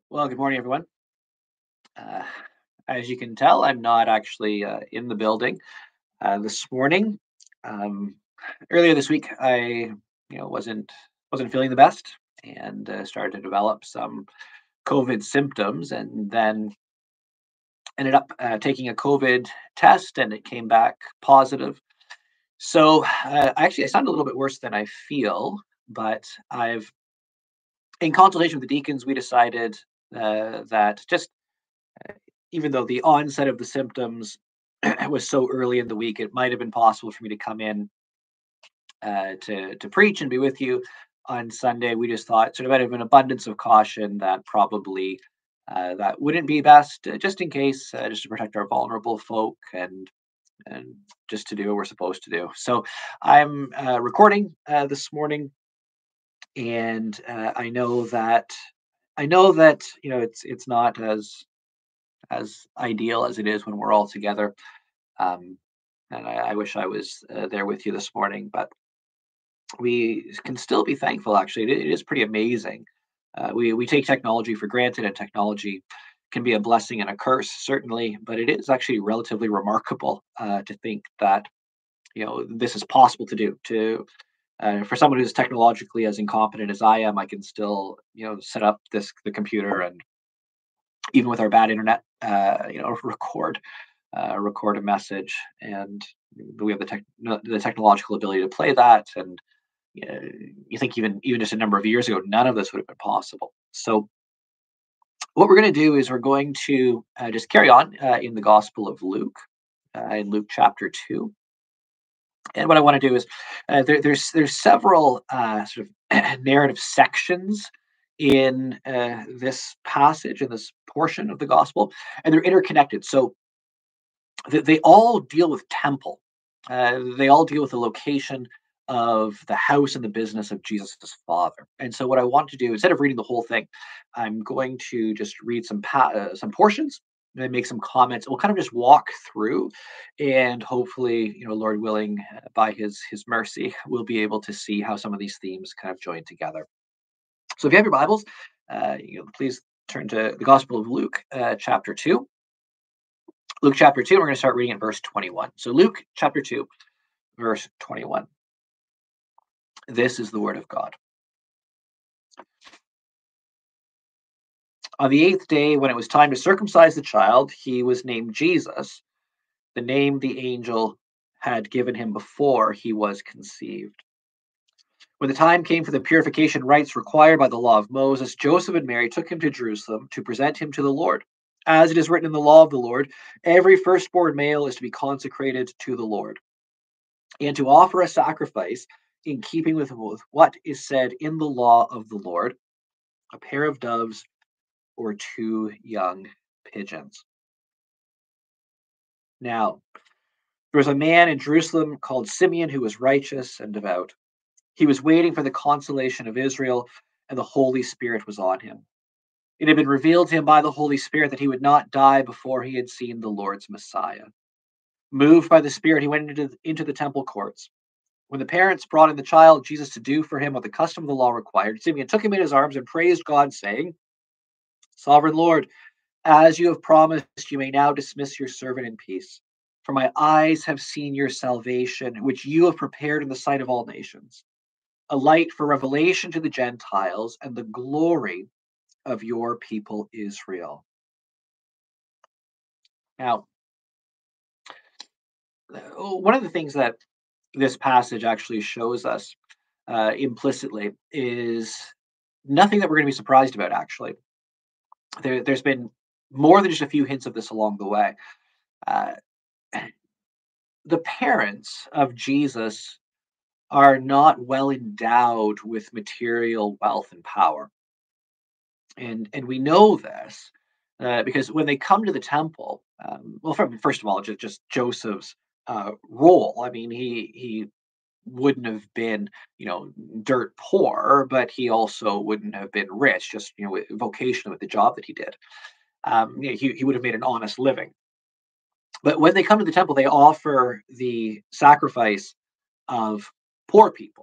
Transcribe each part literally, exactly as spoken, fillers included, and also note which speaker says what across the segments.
Speaker 1: Well, good morning, everyone. Uh, as you can tell, I'm not actually uh, in the building uh, this morning. Um, Earlier this week, I, you know, wasn't wasn't feeling the best and uh, started to develop some COVID symptoms, and then ended up uh, taking a COVID test, and it came back positive. So, uh, actually, I sound a little bit worse than I feel, but I've, in consultation with the deacons, we decided uh, that just even though the onset of the symptoms was so early in the week, it might have been possible for me to come in uh, to to preach and be with you on Sunday. We just thought, sort of out of an abundance of caution, that probably uh, that wouldn't be best, uh, just in case, uh, just to protect our vulnerable folk and and just to do what we're supposed to do. So I'm uh, recording uh, this morning, and uh, I know that I know that you know it's it's not as as ideal as it is when we're all together. Um, and I, I wish I was uh, there with you this morning, but we can still be thankful. Actually, it, it is pretty amazing. Uh, we we take technology for granted, and technology can be a blessing and a curse, certainly. But it is actually relatively remarkable uh, to think that you know this is possible to do. To uh, For someone who's technologically as incompetent as I am, I can still you know set up this the computer, and even with our bad internet, uh, you know, record uh, record a message, and we have the tech, no, the technological ability to play that. And uh, you think even even just a number of years ago, none of this would have been possible. So what we're going to do is we're going to uh, just carry on uh, in the Gospel of Luke, uh, in Luke chapter two. And what I want to do is uh, there, there's there's several uh, sort of narrative sections in uh, this passage, in this portion of the gospel, and they're interconnected. So they, they all deal with temple. Uh, they all deal with the location of the house and the business of Jesus' father. And so, what I want to do, instead of reading the whole thing, I'm going to just read some pa- uh, some portions and then make some comments. We'll kind of just walk through, and hopefully, you know, Lord willing, uh, by His His mercy, we'll be able to see how some of these themes kind of join together. So, if you have your Bibles, uh, you know, please turn to the Gospel of Luke, uh, chapter two. Luke chapter two, we're going to start reading at verse twenty-one. So, Luke chapter two, verse twenty-one. This is the word of God. On the eighth day, when it was time to circumcise the child, he was named Jesus, the name the angel had given him before he was conceived. When the time came for the purification rites required by the law of Moses, Joseph and Mary took him to Jerusalem to present him to the Lord. As it is written in the law of the Lord, every firstborn male is to be consecrated to the Lord, and to offer a sacrifice in keeping with what is said in the law of the Lord, a pair of doves or two young pigeons. Now, there was a man in Jerusalem called Simeon who was righteous and devout. He was waiting for the consolation of Israel, and the Holy Spirit was on him. It had been revealed to him by the Holy Spirit that he would not die before he had seen the Lord's Messiah. Moved by the Spirit, he went into, into the temple courts. When the parents brought in the child Jesus to do for him what the custom of the law required, Simeon took him in his arms and praised God, saying, Sovereign Lord, as you have promised, you may now dismiss your servant in peace. For my eyes have seen your salvation, which you have prepared in the sight of all nations, a light for revelation to the Gentiles and the glory of your people Israel. Now, one of the things that this passage actually shows us uh, implicitly is nothing that we're going to be surprised about, actually. There, there's been more than just a few hints of this along the way. Uh, the parents of Jesus are not well endowed with material wealth and power. And, and we know this uh, because when they come to the temple, um, well, from, first of all, just, just Joseph's uh, role. I mean, he he wouldn't have been, you know, dirt poor, but he also wouldn't have been rich, just, you know, with vocation with the job that he did. Um, you know, he, he would have made an honest living. But when they come to the temple, they offer the sacrifice of poor people.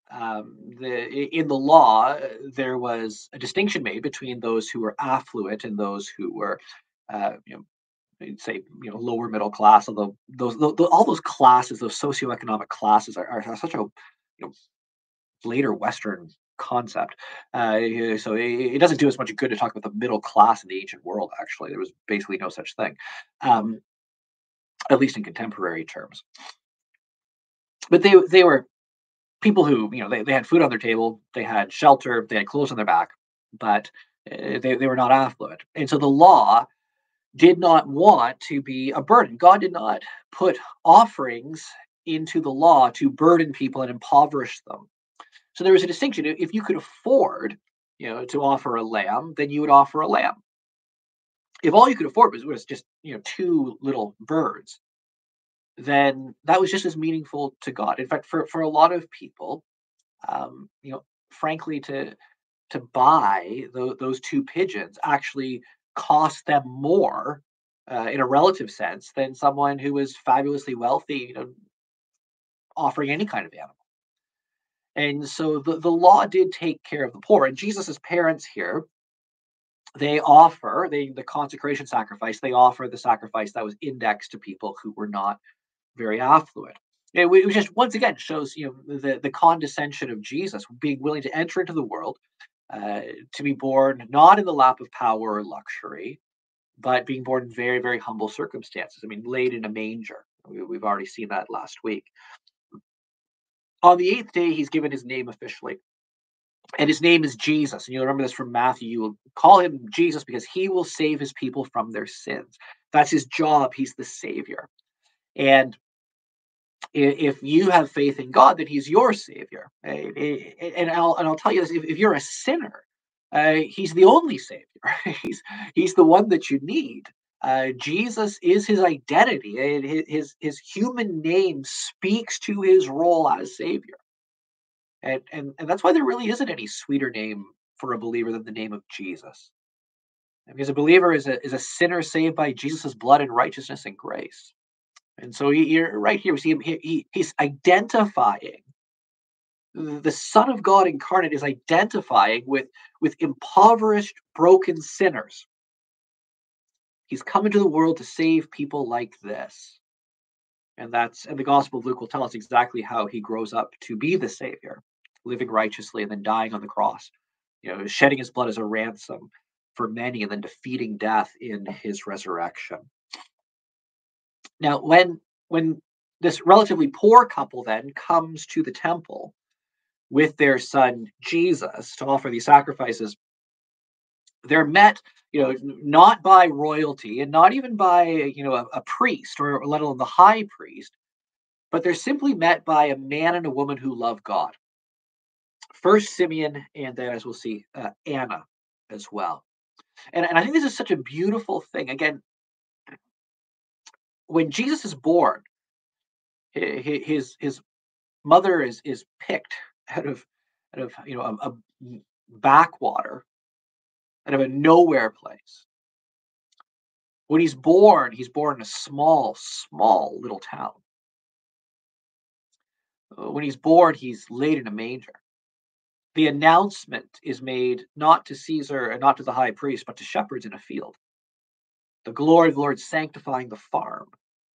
Speaker 1: Um, the, in the law, uh, there was a distinction made between those who were affluent and those who were, uh, you know, you'd say, you know, lower middle class. Although those, tho- tho- all those classes, those socioeconomic classes, are, are, are such a, you know, later Western concept. Uh, yeah, so it, it doesn't do as much good to talk about the middle class in the ancient world. Actually, there was basically no such thing, um, at least in contemporary terms. But they they were people who, you know, they, they had food on their table, they had shelter, they had clothes on their back, but uh, they, they were not affluent. And so the law did not want to be a burden. God did not put offerings into the law to burden people and impoverish them. So there was a distinction. If you could afford, you know, to offer a lamb, then you would offer a lamb. If all you could afford was, was just, you know, two little birds, then that was just as meaningful to God. In fact, for, for a lot of people, um, you know, frankly, to to buy tho- those two pigeons actually cost them more uh, in a relative sense than someone who was fabulously wealthy, you know, offering any kind of animal. And so the, the law did take care of the poor. And Jesus's parents here, they offer they the consecration sacrifice. They offer the sacrifice that was indexed to people who were not very affluent. It, it was just once again shows, you know, the the condescension of Jesus being willing to enter into the world, uh, to be born not in the lap of power or luxury, but being born in very, very humble circumstances. I mean, laid in a manger. We, we've already seen that last week. On the eighth day, he's given his name officially, and his name is Jesus. And you'll remember this from Matthew. You will call him Jesus because he will save his people from their sins. That's his job. He's the savior. And if you have faith in God, then He's your Savior. Eh, eh, And I'll and I'll tell you this: if, if you're a sinner, uh, He's the only Savior. he's He's the one that you need. Uh, Jesus is His identity, and his, his His human name speaks to His role as Savior, and and and that's why there really isn't any sweeter name for a believer than the name of Jesus. Because a believer is a is a sinner saved by Jesus' blood and righteousness and grace. And so he, you're right here. We see him. He, he, he's identifying the Son of God incarnate is identifying with with impoverished, broken sinners. He's come into the world to save people like this, and that's and the Gospel of Luke will tell us exactly how he grows up to be the Savior, living righteously and then dying on the cross. You know, shedding his blood as a ransom for many, and then defeating death in his resurrection. Now, when when this relatively poor couple then comes to the temple with their son Jesus to offer these sacrifices, they're met, you know, not by royalty and not even by, you know, a, a priest or let alone the high priest, but they're simply met by a man and a woman who love God. First Simeon, and then, as we'll see, uh, Anna as well. And, and I think this is such a beautiful thing. Again, when Jesus is born, his his mother is is picked out of out of you know a, a backwater, out of a nowhere place. When he's born, he's born in a small, small little town. Uh, When he's born, he's laid in a manger. The announcement is made not to Caesar and not to the high priest, but to shepherds in a field. The glory of the Lord sanctifying the farm.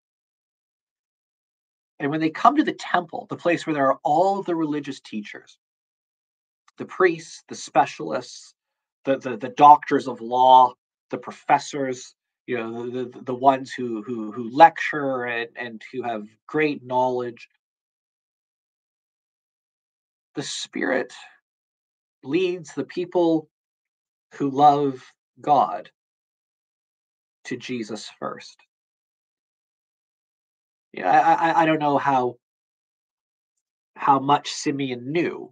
Speaker 1: And when they come to the temple, the place where there are all of the religious teachers, the priests, the specialists, the, the, the doctors of law, the professors, you know, the, the, the ones who, who, who lecture and, and who have great knowledge, the Spirit leads the people who love God to Jesus first. Yeah, I, I, I don't know how how much Simeon knew,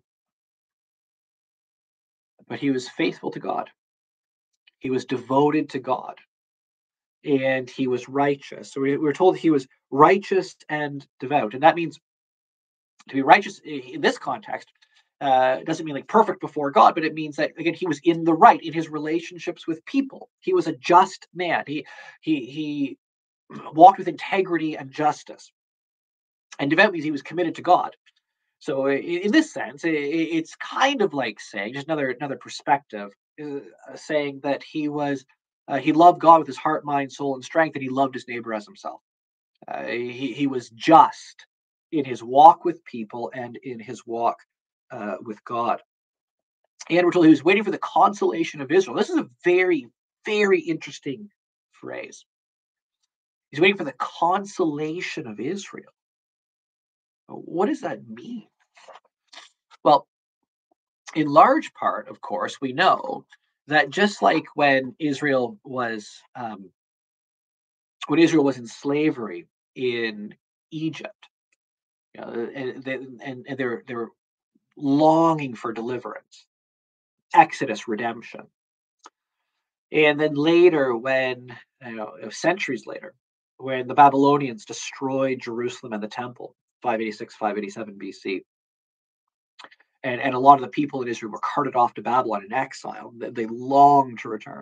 Speaker 1: but he was faithful to God. He was devoted to God, and he was righteous. So we, we're told he was righteous and devout, and that means to be righteous in this context uh, doesn't mean like perfect before God, but it means that again he was in the right in his relationships with people. He was a just man. He he he walked with integrity and justice. And devout means he was committed to God. So i- in this sense, i- i- it's kind of like saying, just another another perspective, uh, saying that he was uh, he loved God with his heart, mind, soul, and strength, and he loved his neighbor as himself. Uh, he he was just in his walk with people and in his walk uh, with God. And we're told he was waiting for the consolation of Israel. This is a very, very interesting phrase. He's waiting for the consolation of Israel. What does that mean? Well, in large part, of course, we know that just like when Israel was um, when Israel was in slavery in Egypt, you know, and, they, and, and they're they're longing for deliverance, Exodus, redemption, and then later, when you know, centuries later, when the Babylonians destroyed Jerusalem and the temple, five eighty-six, five eighty-seven B C, and, and a lot of the people in Israel were carted off to Babylon in exile. They, they longed to return.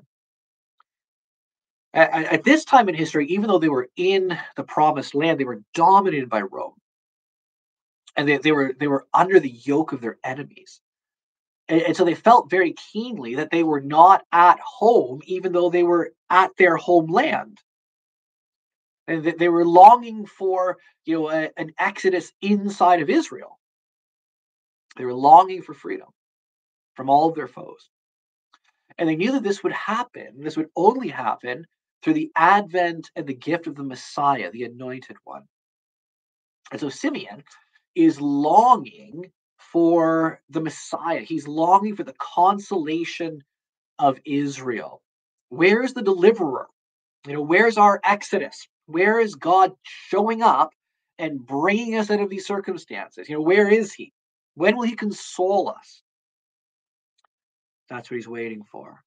Speaker 1: At, at this time in history, even though they were in the promised land, they were dominated by Rome, and they, they were they were under the yoke of their enemies. And, and so they felt very keenly that they were not at home, even though they were at their homeland. And that they were longing for, you know, a, an exodus inside of Israel. They were longing for freedom from all of their foes. And they knew that this would happen. This would only happen through the advent and the gift of the Messiah, the anointed one. And so Simeon is longing for the Messiah. He's longing for the consolation of Israel. Where's the deliverer? You know, where's our exodus? Where is God showing up and bringing us out of these circumstances? You know, where is he? When will he console us? That's what he's waiting for.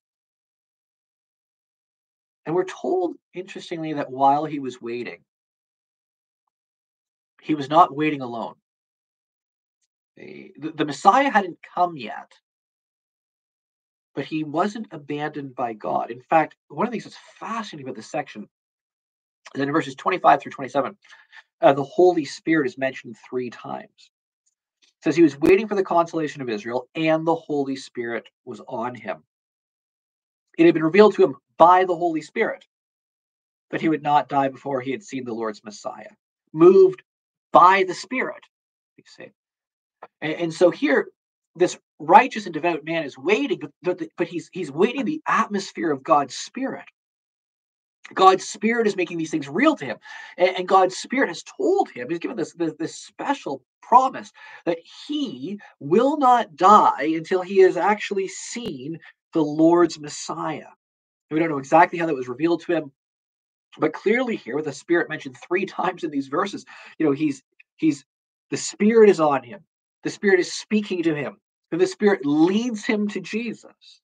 Speaker 1: And we're told, interestingly, that while he was waiting, he was not waiting alone. The, the Messiah hadn't come yet, but he wasn't abandoned by God. In fact, one of the things that's fascinating about this section is that in verses twenty-five through twenty-seven, uh, the Holy Spirit is mentioned three times. It says he was waiting for the consolation of Israel, and the Holy Spirit was on him. It had been revealed to him by the Holy Spirit that he would not die before he had seen the Lord's Messiah. Moved by the Spirit, you see. And, and so here, this righteous and devout man is waiting, but, but he's he's waiting in the atmosphere of God's Spirit. God's Spirit is making these things real to him. And, and God's Spirit has told him, he's given this, this, this special promise that he will not die until he has actually seen the Lord's Messiah. We don't know exactly how that was revealed to him, but clearly here, with the Spirit mentioned three times in these verses, you know, he's he's the Spirit is on him. The Spirit is speaking to him. And the Spirit leads him to Jesus.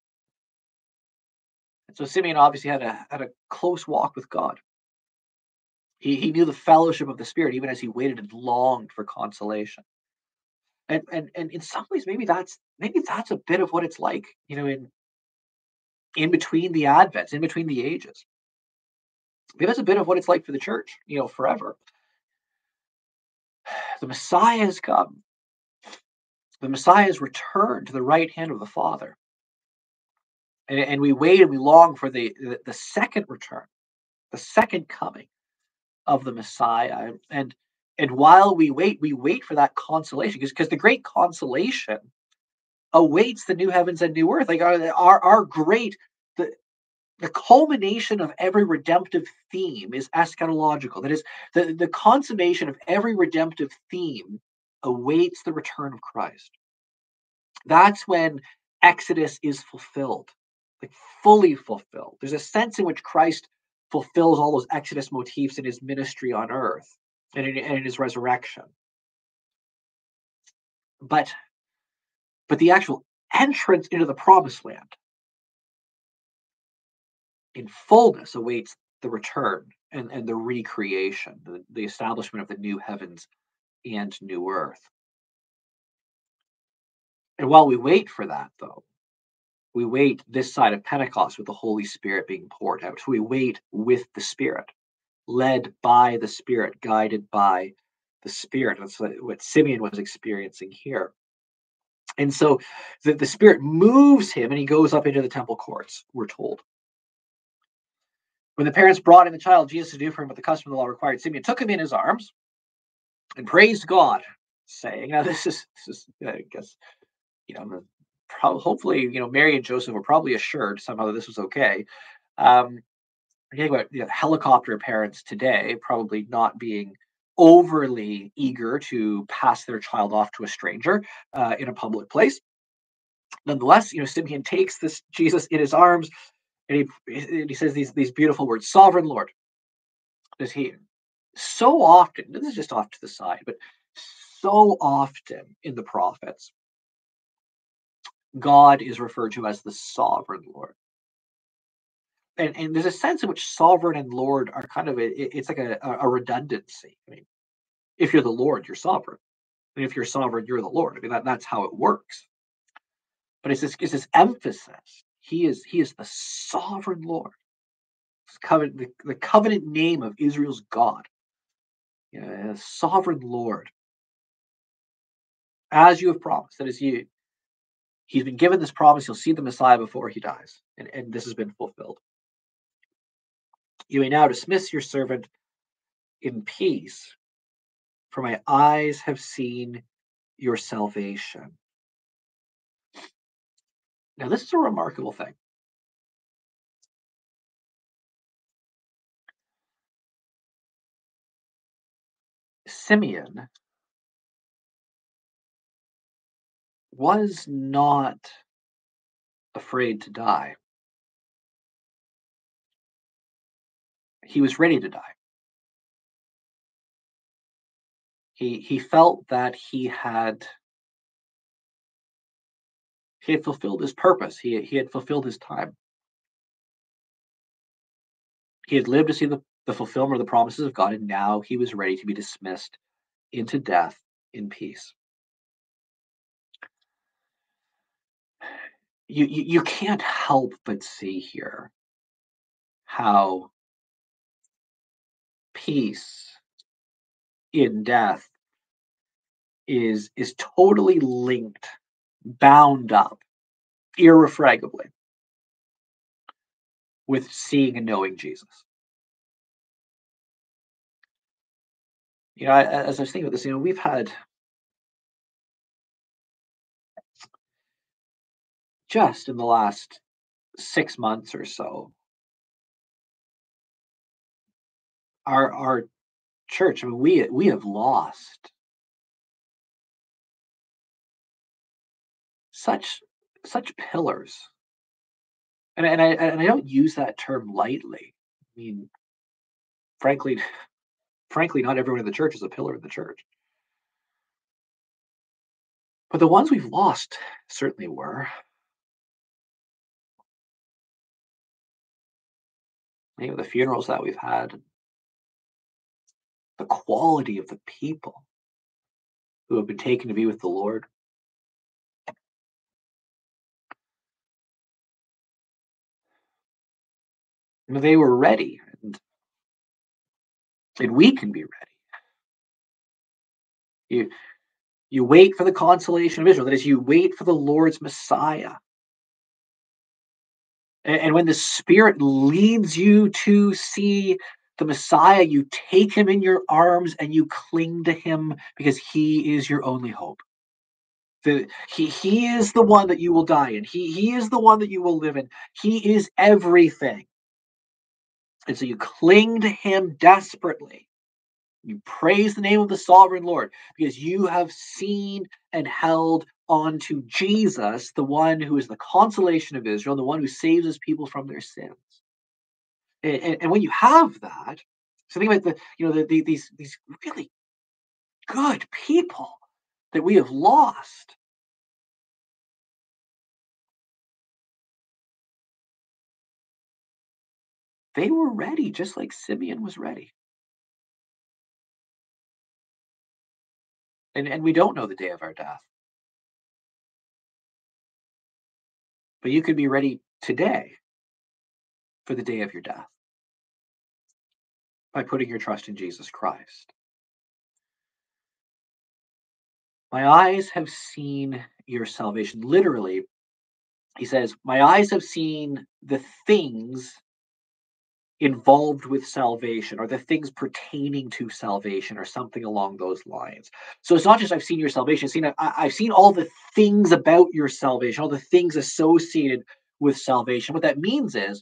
Speaker 1: And so Simeon obviously had a had a close walk with God. He he knew the fellowship of the Spirit even as he waited and longed for consolation. And and and in some ways, maybe that's maybe that's a bit of what it's like, you know, in in between the advents, in between the ages. Maybe that's a bit of what it's like for the church, you know, forever. The Messiah has come. The Messiah has returned to the right hand of the Father. And, and we wait and we long for the, the the second return, the second coming of the Messiah. And and while we wait, we wait for that consolation, because because the great consolation awaits the new heavens and new earth. Like our our, our great the the culmination of every redemptive theme is eschatological. That is, the, the consummation of every redemptive theme awaits the return of Christ. That's when Exodus is fulfilled, like fully fulfilled. There's a sense in which Christ fulfills all those Exodus motifs in his ministry on earth and in, and in his resurrection. But but the actual entrance into the promised land in fullness awaits the return and, and the recreation, the, the establishment of the new heavens and new earth. And while we wait for that, though, we wait this side of Pentecost with the Holy Spirit being poured out. So we wait with the Spirit, led by the Spirit, guided by the Spirit. That's what, what Simeon was experiencing here. And so the, the Spirit moves him and he goes up into the temple courts, we're told. When the parents brought in the child, Jesus to do for him what the custom of the law required, Simeon took him in his arms and praised God, saying, now this is, this is I guess, you know, probably, hopefully, you know, Mary and Joseph were probably assured somehow that this was okay. Um, Think about, you know, helicopter parents today probably not being overly eager to pass their child off to a stranger uh, in a public place. Nonetheless, you know, Simeon takes this Jesus in his arms, and he he says these these beautiful words, "Sovereign Lord." Does he so often? This is just off to the side, but so often in the prophets, God is referred to as the Sovereign Lord. And, and there's a sense in which sovereign and Lord are kind of a, it's like a, a redundancy. I mean, if you're the Lord, you're sovereign. And if you're sovereign, you're the Lord. I mean, that, that's how it works. But it's this, it's this emphasis. He is he is the sovereign Lord. Covenant, the, the covenant name of Israel's God. You know, sovereign Lord. As you have promised. That is, you. He's been given this promise. He'll see the Messiah before he dies. And, and this has been fulfilled. You may now dismiss your servant in peace, for my eyes have seen your salvation. Now, this is a remarkable thing. Simeon was not afraid to die. He was ready to die. He he felt that he had he had fulfilled his purpose. He he had fulfilled his time. He had lived to see the, the fulfillment of the promises of God, and now he was ready to be dismissed into death in peace. You, you, you can't help but see here how peace in death is is totally linked, bound up, irrefragably with seeing and knowing Jesus. You know, I, as I was thinking about this, you know, we've had just in the last six months or so, our our church. I mean, we we have lost such such pillars, and and I and I don't use that term lightly. I mean, frankly, frankly, not everyone in the church is a pillar of the church, but the ones we've lost certainly were. You know, the funerals that we've had, the quality of the people who have been taken to be with the Lord. You know, they were ready, and, and we can be ready. You you wait for the consolation of Israel. That is, you wait for the Lord's Messiah. And, and when the Spirit leads you to see the Messiah, you take him in your arms and you cling to him because he is your only hope. The, he, he is the one that you will die in. He, he is the one that you will live in. He is everything. And so you cling to him desperately. You praise the name of the sovereign Lord because you have seen and held on to Jesus, the one who is the consolation of Israel, the one who saves his people from their sins. And, and, and when you have that, so think about the, you know, the, the, these these really good people that we have lost. They were ready, just like Simeon was ready. And and we don't know the day of our death. But you could be ready today for the day of your death by putting your trust in Jesus Christ. My eyes have seen your salvation. Literally, he says, my eyes have seen the things involved with salvation or the things pertaining to salvation or something along those lines. So it's not just I've seen your salvation, I've seen, I, I've seen all the things about your salvation, all the things associated with salvation. What that means is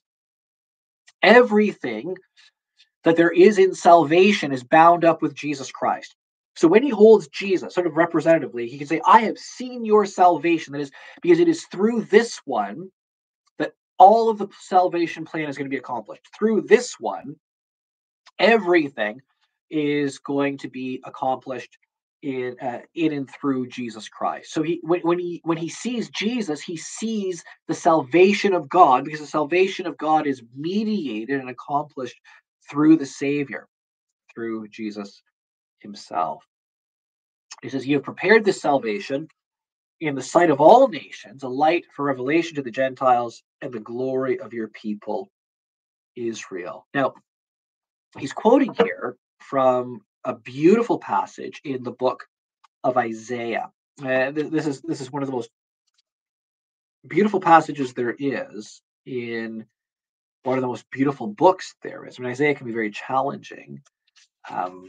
Speaker 1: everything that there is in salvation is bound up with Jesus Christ. So when he holds Jesus sort of representatively, he can say, I have seen your salvation. That is because it is through this one that all of the salvation plan is going to be accomplished. Through this one, everything is going to be accomplished in uh, in and through Jesus Christ. So he when, when he when he sees Jesus, he sees the salvation of God because the salvation of God is mediated and accomplished through the Savior, through Jesus himself. He says, "You have prepared this salvation in the sight of all nations, a light for revelation to the Gentiles and the glory of your people Israel." Now, he's quoting here from a beautiful passage in the book of Isaiah. Uh, th- this is this is one of the most beautiful passages there is in one of the most beautiful books there is. I mean, Isaiah can be very challenging, um,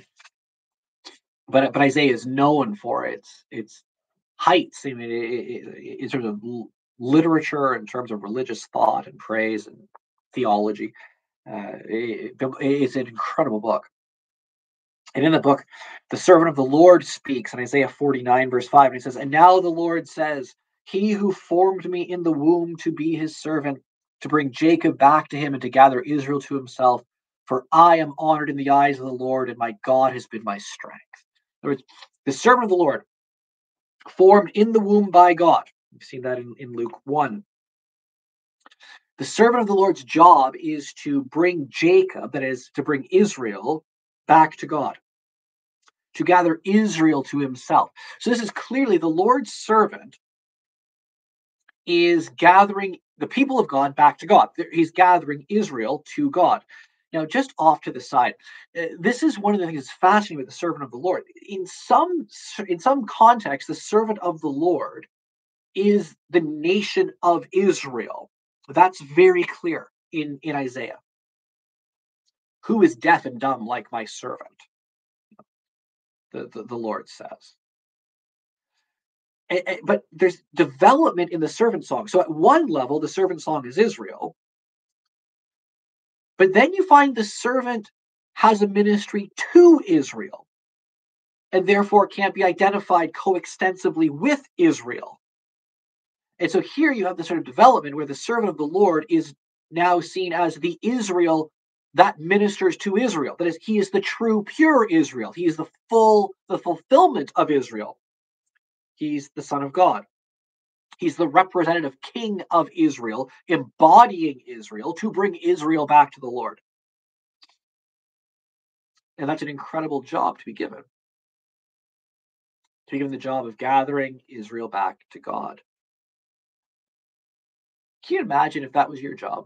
Speaker 1: but but Isaiah is known for its its heights. I mean, it, it, in terms of l- literature, in terms of religious thought and praise and theology, uh, it, it's an incredible book. And in the book, the servant of the Lord speaks in Isaiah forty-nine, verse five, and he says, and now the Lord says, he who formed me in the womb to be his servant, to bring Jacob back to him and to gather Israel to himself, for I am honored in the eyes of the Lord, and my God has been my strength. In other words, the servant of the Lord, formed in the womb by God. We've seen that in, in Luke one. The servant of the Lord's job is to bring Jacob, that is, to bring Israel, back to God, to gather Israel to himself. So this is clearly the Lord's servant is gathering the people of God back to God. He's gathering Israel to God. Now, just off to the side, uh, this is one of the things that's fascinating with the servant of the Lord. In some in some context, the servant of the Lord is the nation of Israel. That's very clear in, in Isaiah. Who is deaf and dumb like my servant? The, the, the Lord says. And, and, but there's development in the servant song. So at one level, the servant song is Israel. But then you find the servant has a ministry to Israel and therefore can't be identified coextensively with Israel. And so here you have the sort of development where the servant of the Lord is now seen as the Israel that ministers to Israel. That is, he is the true, pure Israel. He is the full, the fulfillment of Israel. He's the Son of God. He's the representative king of Israel, embodying Israel to bring Israel back to the Lord. And that's an incredible job to be given. To be given the job of gathering Israel back to God. Can you imagine if that was your job?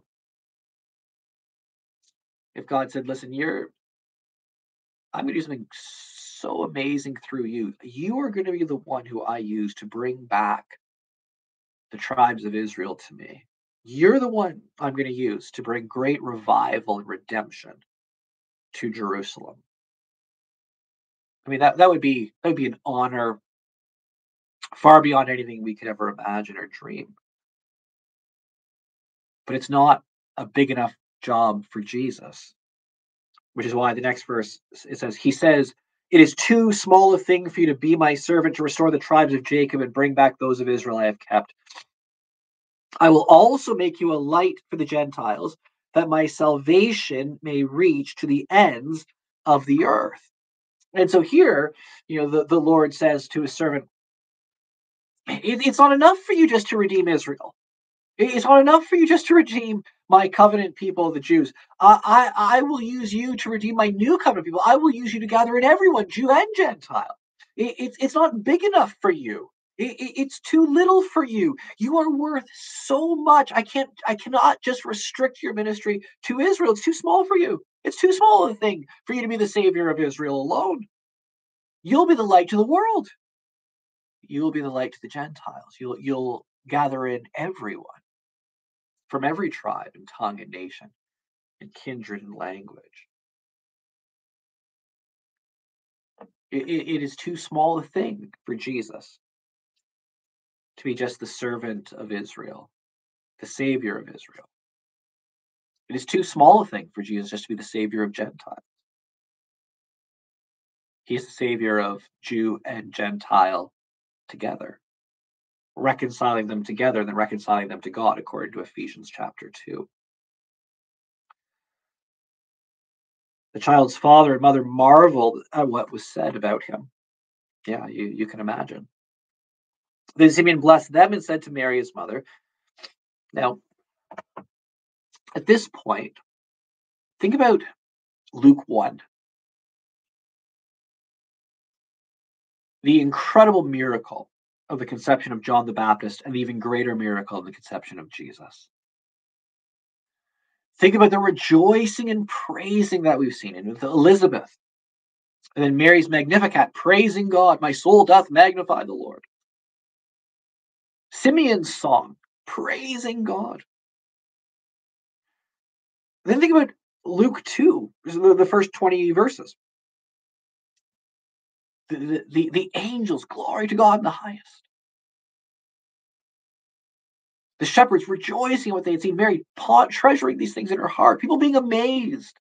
Speaker 1: If God said, listen, you're I'm going to do something so amazing through you. You are going to be the one who I use to bring back the tribes of Israel to me. You're the one I'm going to use to bring great revival and redemption to Jerusalem. I mean, that, that would be that would be an honor far beyond anything we could ever imagine or dream. But it's not a big enough job for Jesus, which is why the next verse it says, he says, it is too small a thing for you to be my servant to restore the tribes of Jacob and bring back those of Israel I have kept. I will also make you a light for the Gentiles, that my salvation may reach to the ends of the earth. And so here, you know, the, the Lord says to his servant, it, it's not enough for you just to redeem Israel. It's not enough for you just to redeem my covenant people, the Jews. I, I, I will use you to redeem my new covenant people. I will use you to gather in everyone, Jew and Gentile. It, it's it's not big enough for you. It, it, it's too little for you. You are worth so much. I can't. I cannot just restrict your ministry to Israel. It's too small for you. It's too small a thing for you to be the savior of Israel alone. You'll be the light to the world. you will be the light to the Gentiles. You'll, you'll gather in everyone from every tribe and tongue and nation and kindred and language. It, it, it is too small a thing for Jesus to be just the servant of Israel, the Savior of Israel. It is too small a thing for Jesus just to be the Savior of Gentiles. He is the Savior of Jew and Gentile together, reconciling them together and then reconciling them to God, according to Ephesians chapter two. The child's father and mother marveled at what was said about him. Yeah, you, you can imagine. Then Simeon blessed them and said to Mary, his mother. Now, at this point, think about Luke one. The incredible miracle of the conception of John the Baptist and the even greater miracle of the conception of Jesus. Think about the rejoicing and praising that we've seen in with Elizabeth. And then Mary's Magnificat, praising God. My soul doth magnify the Lord. Simeon's song, praising God. Then think about Luke two, the first twenty verses. The, the, the, the angels, glory to God in the highest. The shepherds rejoicing in what they had seen. Mary treasuring these things in her heart. People being amazed.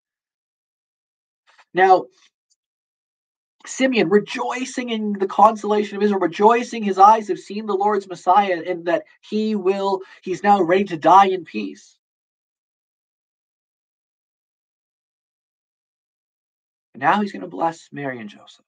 Speaker 1: Now, Simeon rejoicing in the consolation of Israel, rejoicing his eyes have seen the Lord's Messiah and that he will, he's now ready to die in peace. And now he's going to bless Mary and Joseph.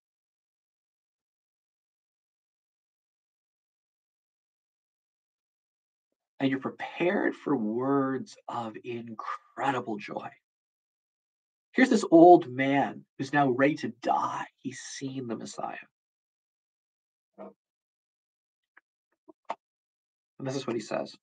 Speaker 1: And you're prepared for words of incredible joy. Here's this old man who's now ready to die. He's seen the Messiah. And this is what he says.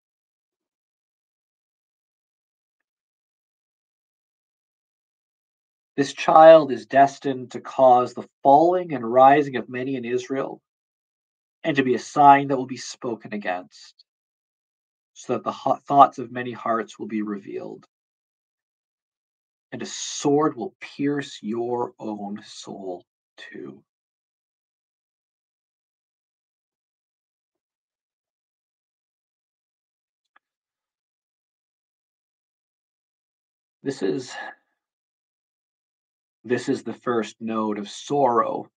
Speaker 1: This child is destined to cause the falling and rising of many in Israel, and to be a sign that will be spoken against, so that the thoughts of many hearts will be revealed. And a sword will pierce your own soul too. This is this is the first note of sorrow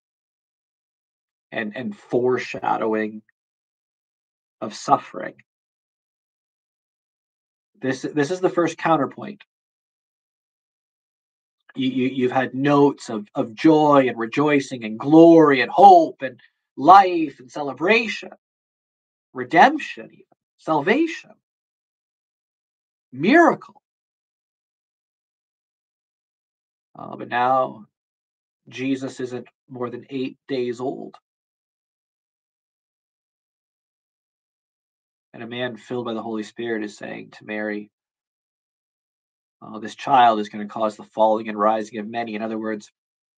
Speaker 1: and, and foreshadowing of suffering. This this is the first counterpoint. You, you you've had notes of, of joy and rejoicing and glory and hope and life and celebration, redemption, even salvation, miracle. Uh, but now Jesus isn't more than eight days old. And a man filled by the Holy Spirit is saying to Mary, oh, this child is going to cause the falling and rising of many. In other words,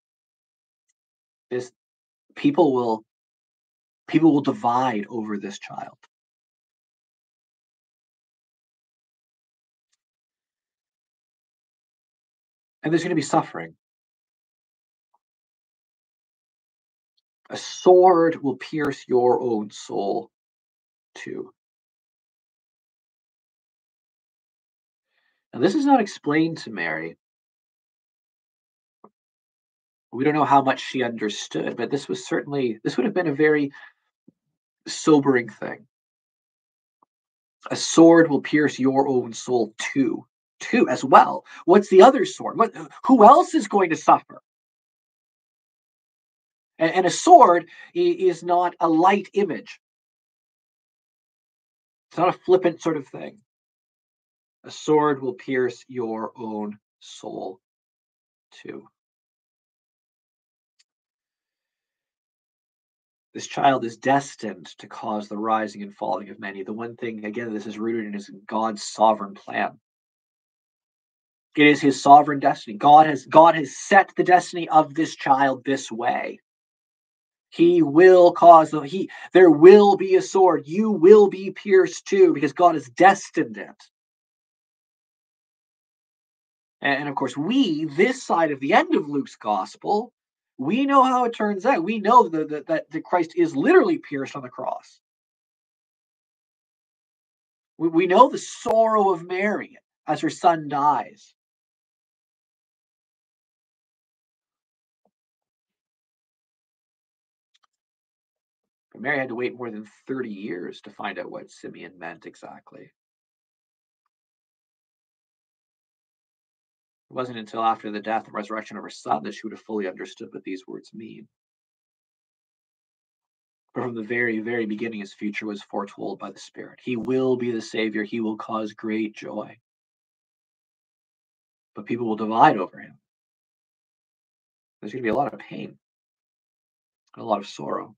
Speaker 1: this people will people will divide over this child. And there's going to be suffering. A sword will pierce your own soul too. Now, this is not explained to Mary. We don't know how much she understood, but this was certainly, this would have been a very sobering thing. A sword will pierce your own soul too, too as well. What's the other sword? What? Who else is going to suffer? And, and a sword is not a light image. It's not a flippant sort of thing. A sword will pierce your own soul too. This child is destined to cause the rising and falling of many. The one thing, again, this is rooted in is God's sovereign plan. It is his sovereign destiny. God has God has set the destiny of this child this way. He will cause the he there will be a sword. You will be pierced too, because God has destined it. And, and of course, we, this side of the end of Luke's gospel, we know how it turns out. We know that, that, that, that Christ is literally pierced on the cross. We, we know the sorrow of Mary as her son dies. But Mary had to wait more than thirty years to find out what Simeon meant exactly. It wasn't until after the death and resurrection of her son that she would have fully understood what these words mean. But from the very, very beginning, his future was foretold by the Spirit. He will be the Savior. He will cause great joy. But people will divide over him. There's going to be a lot of pain, a lot of sorrow.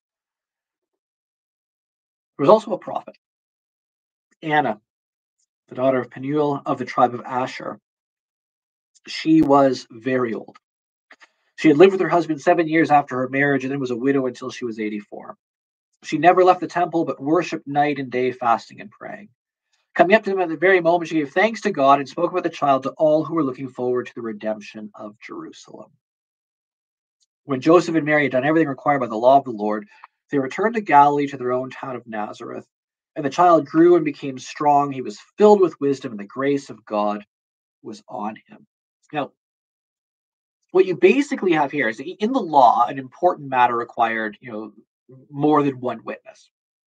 Speaker 1: There was also a prophet, Anna, the daughter of Penuel of the tribe of Asher. She was very old. She had lived with her husband seven years after her marriage and then was a widow until she was eighty-four. She never left the temple, but worshipped night and day, fasting and praying. Coming up to them at the very moment, she gave thanks to God and spoke about the child to all who were looking forward to the redemption of Jerusalem. When Joseph and Mary had done everything required by the law of the Lord, they returned to Galilee to their own town of Nazareth. And the child grew and became strong. He was filled with wisdom, and the grace of God was on him. Now, what you basically have here is that in the law, an important matter required, you know, more than one witness.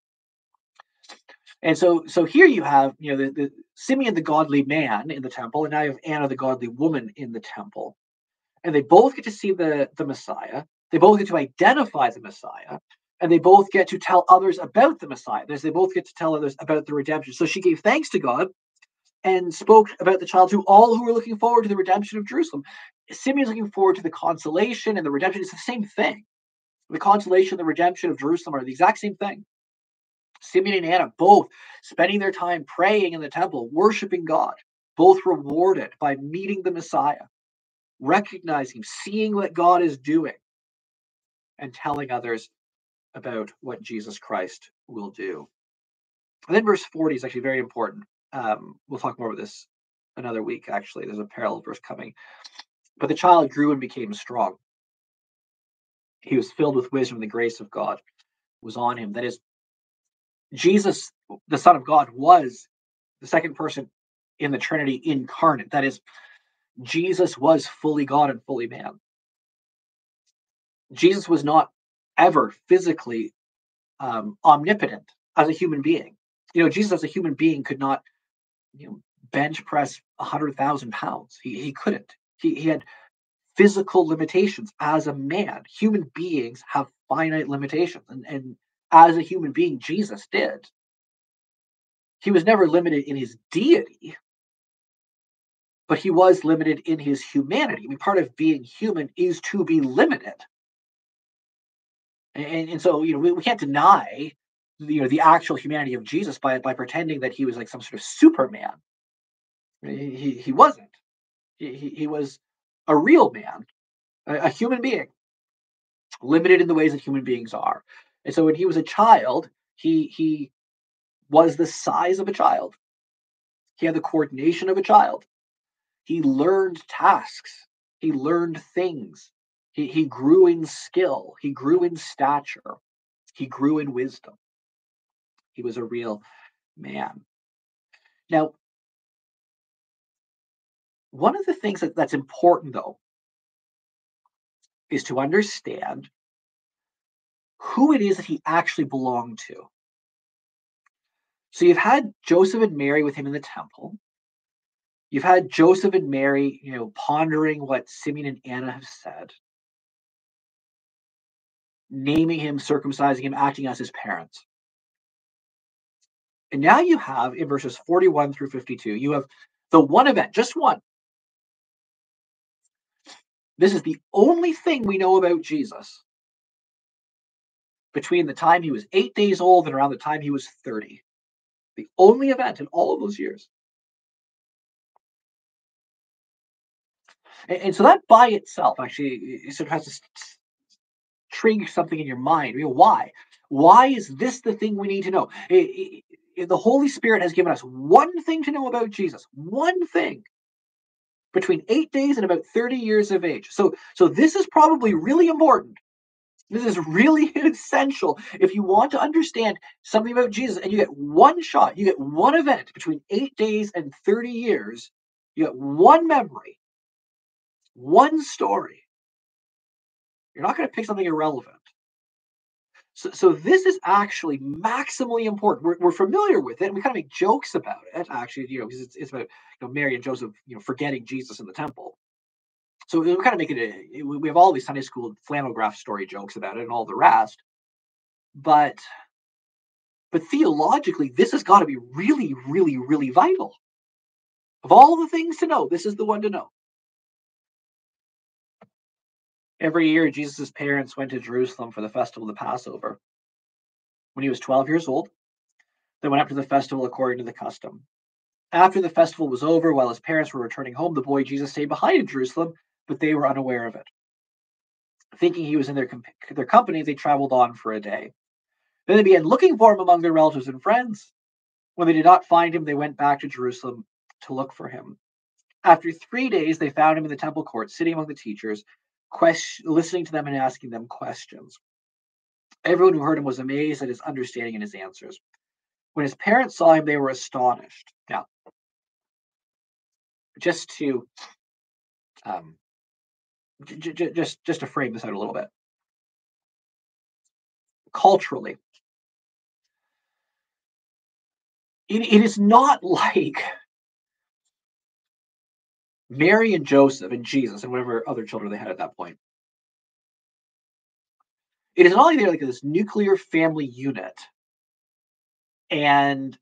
Speaker 1: And so, so here you have, you know, the, the Simeon, the godly man in the temple, and now you have Anna, the godly woman in the temple. And they both get to see the, the Messiah. They both get to identify the Messiah. And they both get to tell others about the Messiah. They both get to tell others about the redemption. So she gave thanks to God and spoke about the child to all who were looking forward to the redemption of Jerusalem. Simeon's looking forward to the consolation and the redemption. It's the same thing. The consolation, the redemption of Jerusalem are the exact same thing. Simeon and Anna both spending their time praying in the temple, worshiping God, both rewarded by meeting the Messiah, recognizing, seeing what God is doing, and telling others about what Jesus Christ will do. And then verse forty is actually very important. Um, we'll talk more about this another week, actually. There's a parallel verse coming. But the child grew and became strong. He was filled with wisdom, and the grace of God was on him. That is, Jesus, the Son of God, was the second person in the Trinity incarnate. That is, Jesus was fully God and fully man. Jesus was not ever physically um, omnipotent as a human being. You know, Jesus as a human being could not, you know, bench press one hundred thousand pounds. He, he couldn't. He, he had physical limitations as a man. Human beings have finite limitations. And, and as a human being, Jesus did. He was never limited in his deity, but he was limited in his humanity. I mean, part of being human is to be limited. And, and so, you know, we, we can't deny, you know, the actual humanity of Jesus by, by pretending that he was like some sort of Superman. He, he, he wasn't. He, he, he was a real man, a, a human being, limited in the ways that human beings are. And so when he was a child, he he was the size of a child. He had the coordination of a child. He learned tasks. He learned things. He, he grew in skill. He grew in stature. He grew in wisdom. He was a real man. Now, one of the things that, that's important, though, is to understand who it is that he actually belonged to. So you've had Joseph and Mary with him in the temple. You've had Joseph and Mary, you know, pondering what Simeon and Anna have said, naming him, circumcising him, acting as his parents. And now you have, in verses forty-one through fifty-two, you have the one event, just one. This is the only thing we know about Jesus between the time he was eight days old and around the time he was thirty. The only event in all of those years. And, and so that by itself actually sort of has to intrigue something in your mind. You know, why? Why is this the thing we need to know? It, it, the Holy Spirit has given us one thing to know about Jesus. One thing. Between eight days and about thirty years of age. So, so this is probably really important. This is really essential if you want to understand something about Jesus, and you get one shot, you get one event between eight days and thirty years, you get one memory, one story. You're not going to pick something irrelevant. So, so this is actually maximally important. We're, we're familiar with it, and we kind of make jokes about it, actually, you know, because it's, it's about you know, Mary and Joseph, you know, forgetting Jesus in the temple. So we kind of make it, a, we have all these Sunday school flannel graph story jokes about it and all the rest. But, but theologically, this has got to be really, really, really vital. Of all the things to know, this is the one to know. Every year, Jesus' parents went to Jerusalem for the festival of the Passover. When he was twelve years old, they went up to the festival according to the custom. After the festival was over, while his parents were returning home, the boy Jesus stayed behind in Jerusalem, but they were unaware of it. Thinking he was in their, comp- their company, they traveled on for a day. Then they began looking for him among their relatives and friends. When they did not find him, they went back to Jerusalem to look for him. After three days, they found him in the temple court, sitting among the teachers, question, listening to them and asking them questions. Everyone who heard him was amazed at his understanding and his answers. When his parents saw him, they were astonished. Now, just to um, j- j- just just to frame this out a little bit, culturally, it, it is not like Mary and Joseph and Jesus and whatever other children they had at that point. It is not like they're like this nuclear family unit, and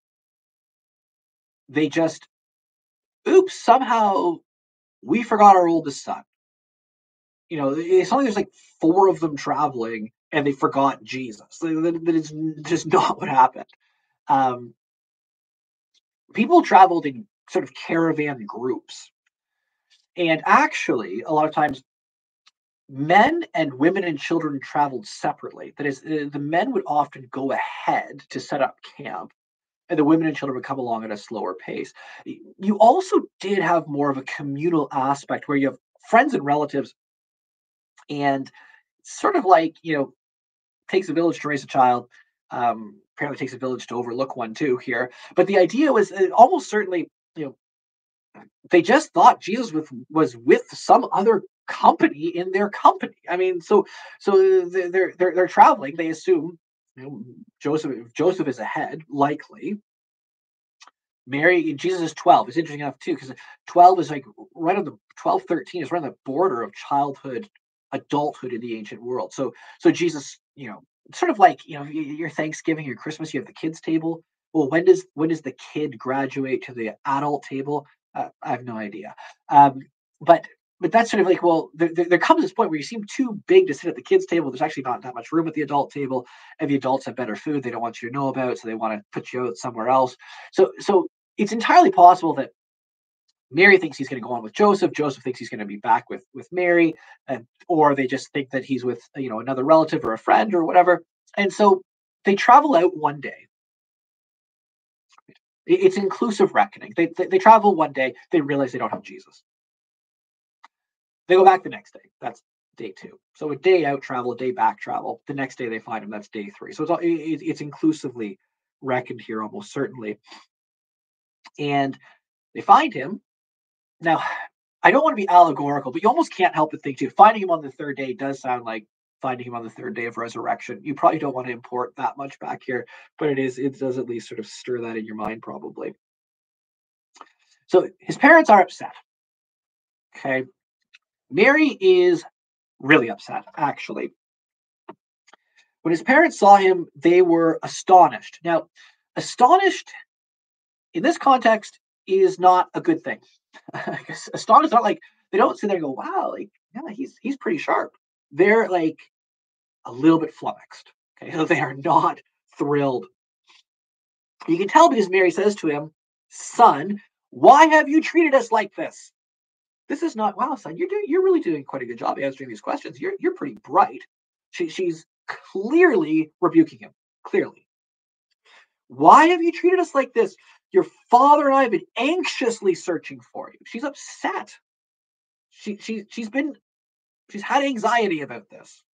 Speaker 1: they just, oops, somehow we forgot our oldest son. You know, it's only there's like four of them traveling, and they forgot Jesus. That, that is just not what happened. Um, people traveled in sort of caravan groups, and actually, a lot of times, men and women and children traveled separately. That is, the men would often go ahead to set up camp, and the women and children would come along at a slower pace. You also did have more of a communal aspect where you have friends and relatives, and sort of like, you know, takes a village to raise a child. Um, apparently, takes a village to overlook one too here. But the idea was uh, almost certainly, you know, they just thought Jesus was was with some other company in their company. I mean, so so they're they're they're traveling. They assume, you know, Joseph Joseph is ahead, likely. Mary, Jesus is twelve. It's interesting enough too, because twelve is like right on the twelve, thirteen is right on the border of childhood, adulthood in the ancient world. So so Jesus, you know, sort of like, you know, your Thanksgiving, your Christmas, you have the kids table. Well, when does when does the kid graduate to the adult table? Uh, I have no idea. Um, but but that's sort of like, well, there, there, there comes this point where you seem too big to sit at the kids table. There's actually not that much room at the adult table, and the adults have better food they don't want you to know about, so they want to put you out somewhere else. So so it's entirely possible that Mary thinks he's going to go on with Joseph. Joseph thinks he's going to be back with with Mary, and or they just think that he's with, you know, another relative or a friend or whatever. And so they travel out one day. It's inclusive reckoning. They, they they travel one day. They realize they don't have Jesus. They go back the next day. That's day two. So a day out travel, a day back travel. The next day they find him. That's day three. So it's all, it, it's inclusively reckoned here almost certainly. And they find him. Now, I don't want to be allegorical, but you almost can't help but think too. Finding him on the third day does sound like finding him on the third day of resurrection. You probably don't want to import that much back here, but it is. It does at least sort of stir that in your mind, probably. So his parents are upset. Okay, Mary is really upset, actually. When his parents saw him, they were astonished. Now, astonished in this context is not a good thing. Astonished, not like they don't sit there and go, "Wow, like yeah, he's he's pretty sharp." They're like a little bit flummoxed. Okay, so they are not thrilled. You can tell because Mary says to him, "Son, why have you treated us like this?" This is not, "Wow, son, you're doing, you're really doing quite a good job answering these questions. You're you're pretty bright." She, she's clearly rebuking him. Clearly. Why have you treated us like this? Your father and I have been anxiously searching for you. She's upset. She, she, she's been, she's had anxiety about this.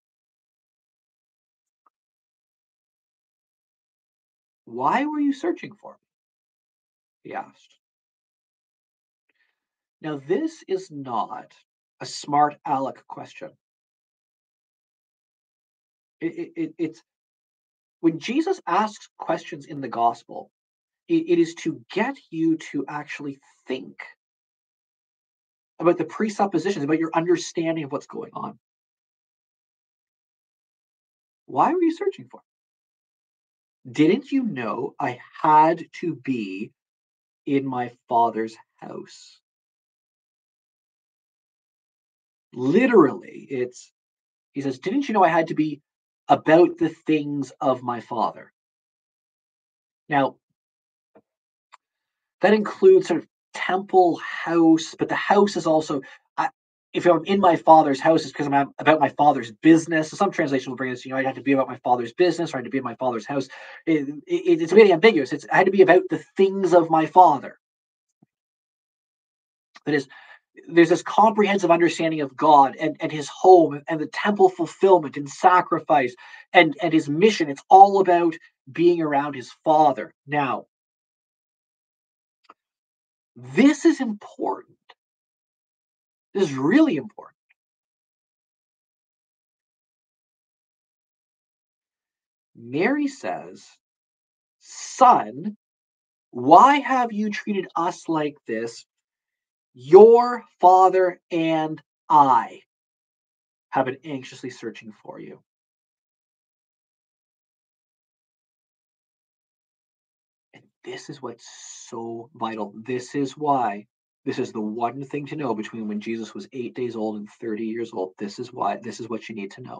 Speaker 1: Why were you searching for me? He asked. Now, this is not a smart aleck question. It, it, it, it's when Jesus asks questions in the gospel, it, it is to get you to actually think about the presuppositions, about your understanding of what's going on. Why were you searching for me? Didn't you know I had to be in my father's house? Literally, it's, he says, didn't you know I had to be about the things of my father? Now, that includes sort of temple, house, but the house is also, I, if I'm in my father's house, it's because I'm about my father's business. So some translations will bring this, you know, I had to be about my father's business, or I had to be in my father's house. It, it, it's really ambiguous. It's, I had to be about the things of my father. That is, there's this comprehensive understanding of God and, and his home and the temple fulfillment and sacrifice and, and his mission. It's all about being around his father. Now, this is important. This is really important. Mary says, son, why have you treated us like this? Your father and I have been anxiously searching for you. And this is what's so vital. This is why, this is the one thing to know between when Jesus was eight days old and thirty years old. This is why, this is what you need to know.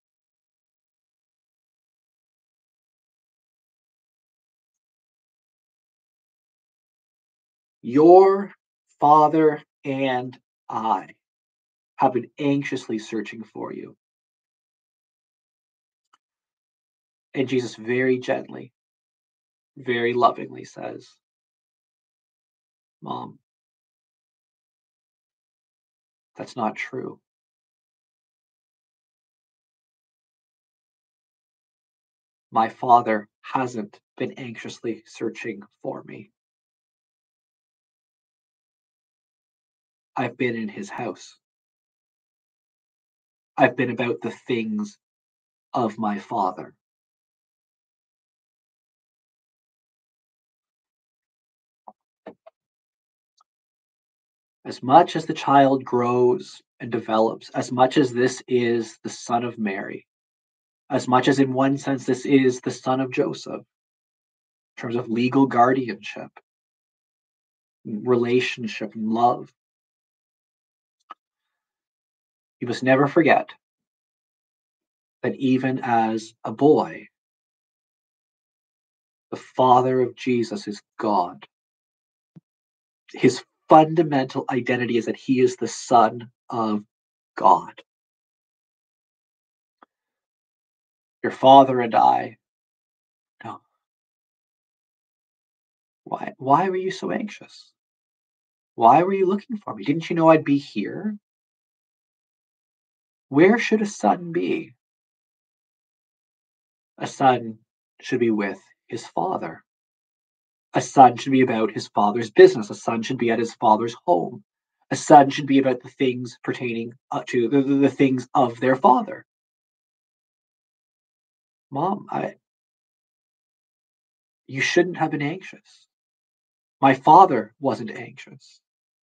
Speaker 1: Your father and I have been anxiously searching for you. And Jesus very gently, very lovingly says, Mom, that's not true. My father hasn't been anxiously searching for me. I've been in his house. I've been about the things of my father. As much as the child grows and develops, as much as this is the son of Mary, as much as in one sense this is the son of Joseph, in terms of legal guardianship, relationship, and love, you must never forget that even as a boy, the father of Jesus is God. His fundamental identity is that he is the Son of God. Your father and I, no. Why, why were you so anxious? Why were you looking for me? Didn't you know I'd be here? Where should a son be? A son should be with his father. A son should be about his father's business. A son should be at his father's home. A son should be about the things pertaining uh, to the, the, the things of their father. Mom, I, you shouldn't have been anxious. My father wasn't anxious.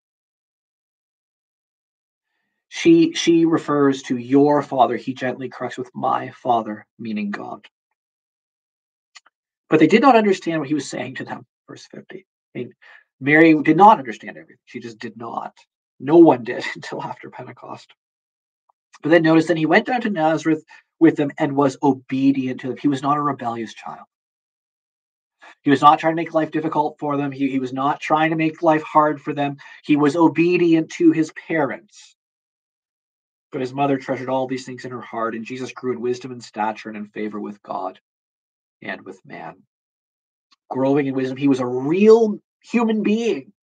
Speaker 1: She she refers to your father. He gently corrects with my father, meaning God. But they did not understand what he was saying to them. Verse fifty. I mean, Mary did not understand everything. She just did not. No one did until after Pentecost. But then notice that he went down to Nazareth with them and was obedient to them. He was not a rebellious child. He was not trying to make life difficult for them. He, he was not trying to make life hard for them. He was obedient to his parents. But his mother treasured all these things in her heart, and Jesus grew in wisdom and stature and in favor with God and with man. Growing in wisdom, he was a real human being,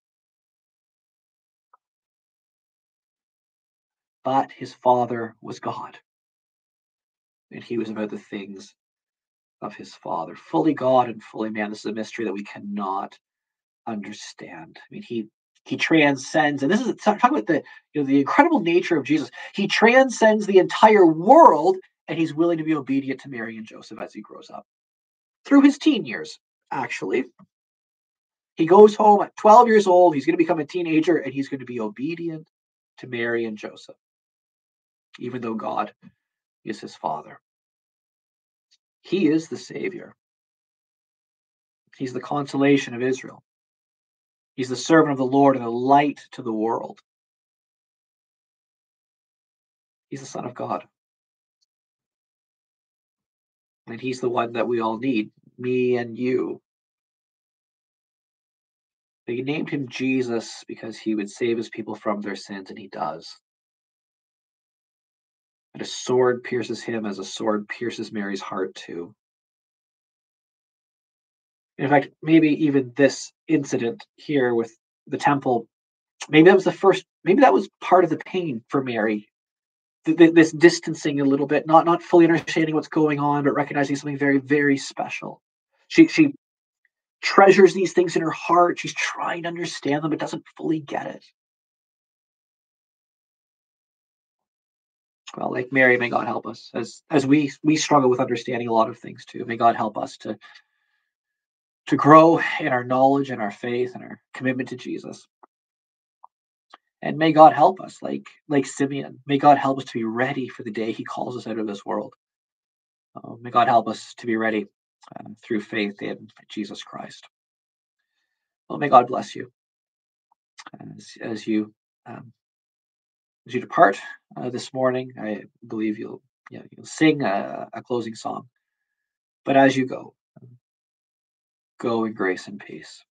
Speaker 1: but his father was God, and he was about the things of his father. Fully God and fully man. This is a mystery that we cannot understand. I mean, he he transcends, and this is talk about the you know the incredible nature of Jesus. He transcends the entire world, and he's willing to be obedient to Mary and Joseph as he grows up. Through his teen years, actually, he goes home at twelve years old. He's going to become a teenager, and he's going to be obedient to Mary and Joseph, even though God is his father. He is the Savior. He's the consolation of Israel. He's the servant of the Lord and the light to the world. He's the Son of God. And he's the one that we all need, me and you. They named him Jesus because he would save his people from their sins, and he does. And a sword pierces him as a sword pierces Mary's heart too. In fact, maybe even this incident here with the temple, maybe that was the first, maybe that was part of the pain for Mary. This distancing a little bit, not not fully understanding what's going on, but recognizing something very, very special. She she treasures these things in her heart. She's trying to understand them, but doesn't fully get it. Well, like Mary, may God help us as as we we struggle with understanding a lot of things too. May God help us to to grow in our knowledge and our faith and our commitment to Jesus. And may God help us, like like Simeon. May God help us to be ready for the day He calls us out of this world. Uh, may God help us to be ready um, through faith in Jesus Christ. Well, may God bless you as, as you um, as you depart uh, this morning. I believe you'll you know, you'll sing a, a closing song. But as you go, go in grace and peace.